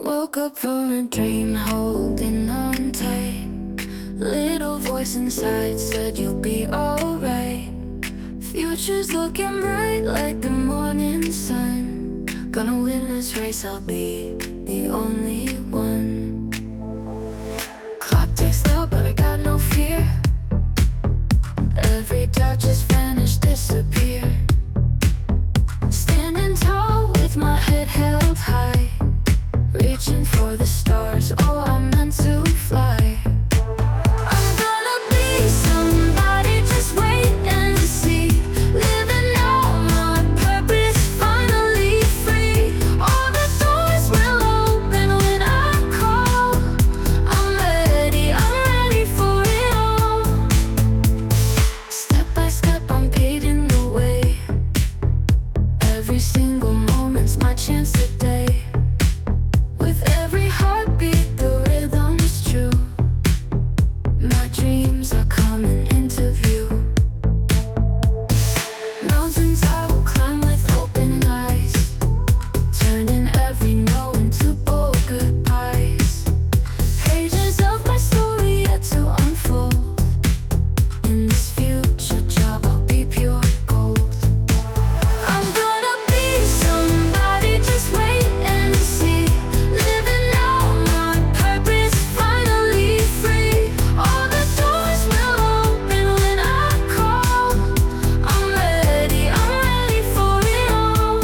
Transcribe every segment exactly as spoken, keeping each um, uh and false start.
Woke up from a dream, holding on tight. Little voice inside said you'll be alright. Future's looking bright like the morning sun. Gonna win this race, I'll be the only one. Clock ticks out, but I got no fear. Every doubt just vanish, disappear. Standing tall with my head held high, reaching for the stars, oh, I'm meant to fly. I'm gonna be somebody, just wait and see. Living out my purpose, finally free. All the doors will open when I call. I'm ready, I'm ready for it all. Step by step, I'm paving the way. Every single moment's my chance today. With every heartbeat, the rhythm's true. My dreams are coming into view. Mountains I will climb with open eyes, turning every no into bold goodbyes. Pages of my story yet to unfold. In this future job, I'll be pure gold. I'm gonna be somebody, just wait and see. Living out my purpose, finally free. All the doors will open when I call. I'm ready, I'm ready for it all.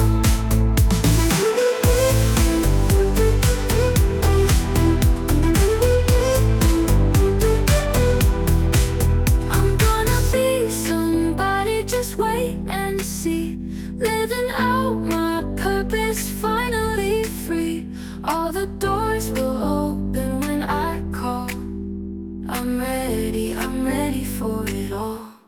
I'm gonna be somebody, just wait and see. Living out my purpose, finally free. All the doors will open when I call. I'm ready, I'm ready for it all.